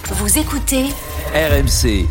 Vous écoutez RMC.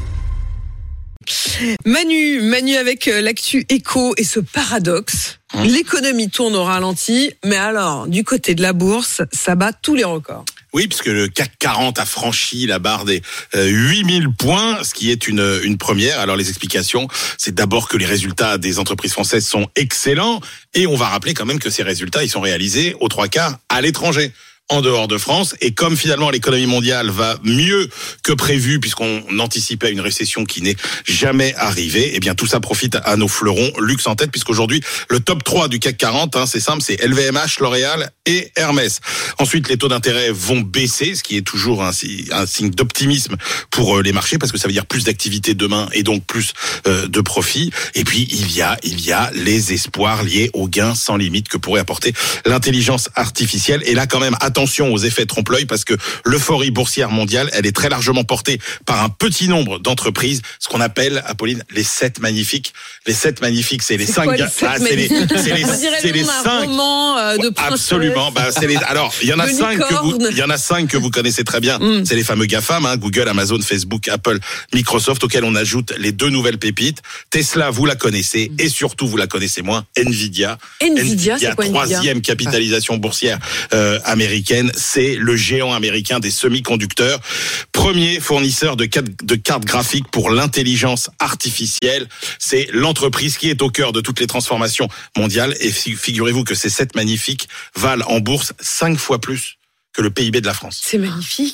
Manu avec l'actu éco et ce paradoxe. L'économie tourne au ralenti, mais alors, du côté de la bourse, ça bat tous les records. Oui, puisque le CAC 40 a franchi la barre des 8000 points, ce qui est une première. Alors les explications, c'est d'abord que les résultats des entreprises françaises sont excellents, et on va rappeler quand même que ces résultats, ils sont réalisés aux 3/4 à l'étranger, en dehors de France. Et comme finalement l'économie mondiale va mieux que prévu, puisqu'on anticipait une récession qui n'est jamais arrivée, eh bien tout ça profite à nos fleurons luxe en tête, puisqu'aujourd'hui le top 3 du CAC 40, c'est simple, c'est LVMH, L'Oréal et Hermès. Ensuite, les taux d'intérêt vont baisser, ce qui est toujours un signe d'optimisme pour les marchés, parce que ça veut dire plus d'activité demain et donc plus de profit. Et puis il y a les espoirs liés aux gains sans limite que pourrait apporter l'intelligence artificielle. Et là quand même, attention aux effets trompe-l'œil, parce que l'euphorie boursière mondiale, elle est très largement portée par un petit nombre d'entreprises, ce qu'on appelle, Apolline, les 7 magnifiques. Les 7 magnifiques, c'est les 5 gars. C'est les 5 de absolument. Alors, il y en a 5 que vous connaissez très bien. C'est les fameux GAFAM, Google, Amazon, Facebook, Apple, Microsoft, auxquels on ajoute les 2 nouvelles pépites. Tesla, vous la connaissez, et surtout, vous la connaissez moins, Nvidia, c'est quoi, Nvidia? 3e capitalisation boursière américaine. C'est le géant américain des semi-conducteurs, premier fournisseur de cartes graphiques pour l'intelligence artificielle. C'est l'entreprise qui est au cœur de toutes les transformations mondiales, et figurez-vous que ces 7 magnifiques valent en bourse 5 fois plus que le PIB de la France. C'est magnifique.